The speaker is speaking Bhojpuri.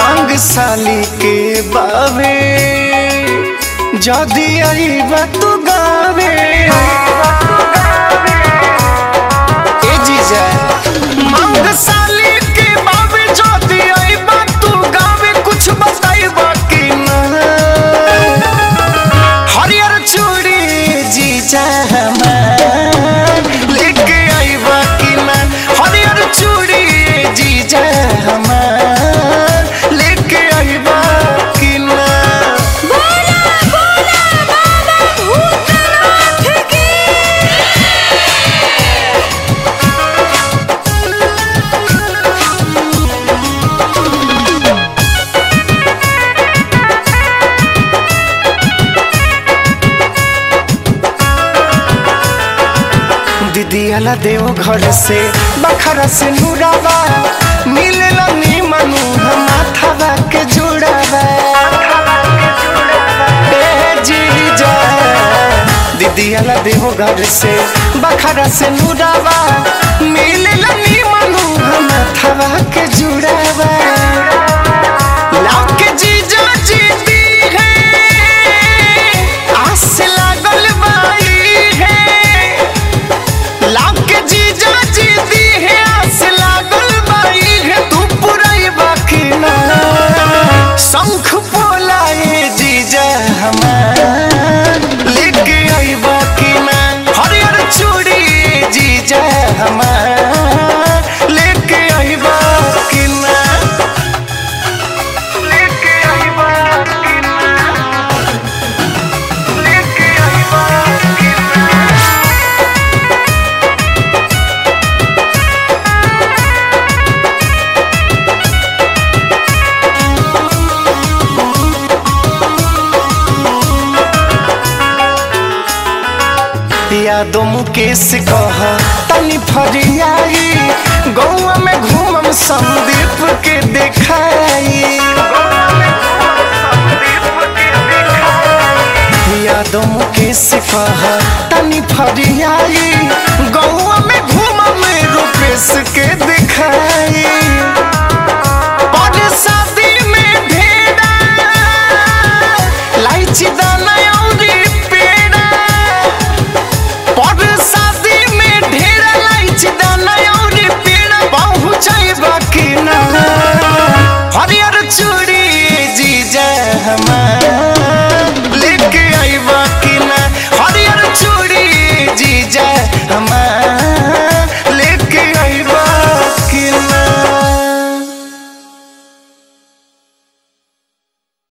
मांग साली के बावे जदी आईबा तू गावे ए जीजा मांग साली के बावे जदी आईबा तू गावे कुछ बताईबा कि ना हरियर चूड़ी जीजा हमार लेके आईबा कि ना हरियर चूड़ी जीजा हमार लेके आईबा कि ना बोला बोला बाबा भूतनाथ की। दीदी आला देव घर से बखरा से नूरावा मिलेला नीमनु माथावा के जुड़ावा ए जीजा दीदी आला देव घर से बखरा से नूरावा मिलेला नीमनु माथावा के जुड़ावा लाके जीजा जीती है आस लागल बाई है लाके जीजा जीती है आस लागल बाई है तू पुराई बाकी ना शंख पोलाए जीजा हमार लेके आई बाकी ना हरियर चूड़ी जीजा हमार लेके आई बाकी ना लेके आई बाकी ना लेके आई बाकी ना यादों मुकेश कह तनी फरियाई गौआ में घूमम संदीप के देखाई यादों मुकेश कह तनी फरियाई गौआ में घूमम रूपेश के देखाई